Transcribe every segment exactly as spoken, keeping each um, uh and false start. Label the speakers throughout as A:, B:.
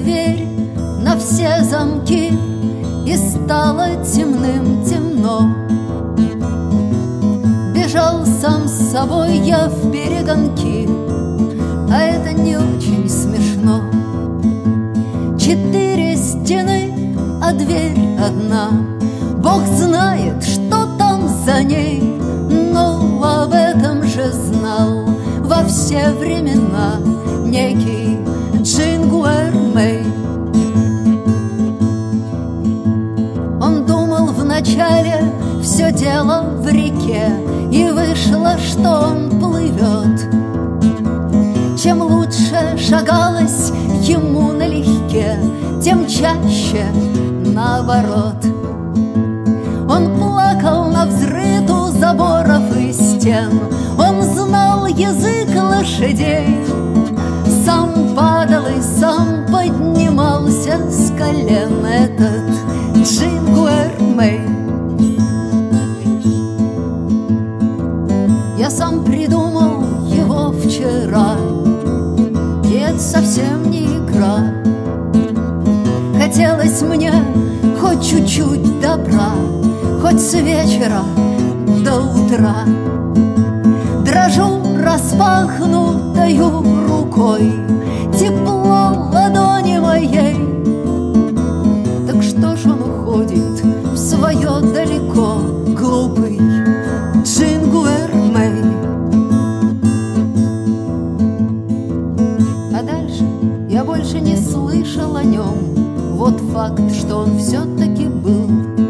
A: дверь на все замки, и стало темным темно. Бежал сам с собой я в перегонки, а это не очень смешно. Четыре стены, а дверь одна. Бог знает, что там за ней, но об этом же знал во все времена некий Джингуэр-Мэй. Он думал вначале все дело в реке, и вышло, что он плывет. Чем лучше шагалось ему налегке, тем чаще наоборот. Он плакал навзрыд у заборов и стен, он знал язык лошадей, сам падал и сам поднимался с колен этот Джингуэр-Мэй. Я сам придумал его вчера, и это совсем не игра. Хотелось мне хоть чуть-чуть добра, хоть с вечера до утра. Дрожу распахнутою рукой, тепло ладони моей. Так что ж он уходит в свое далеко, глупый Джингуэр-Мэй? А дальше я больше не слышал о нем. Вот факт, что он все-таки был.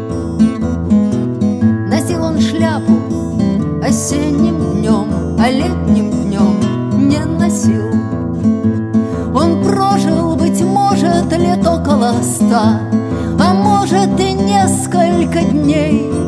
A: Носил он шляпу осенним днем, а летним днем не носил. Он прожил, быть может, лет около ста, а может и несколько дней.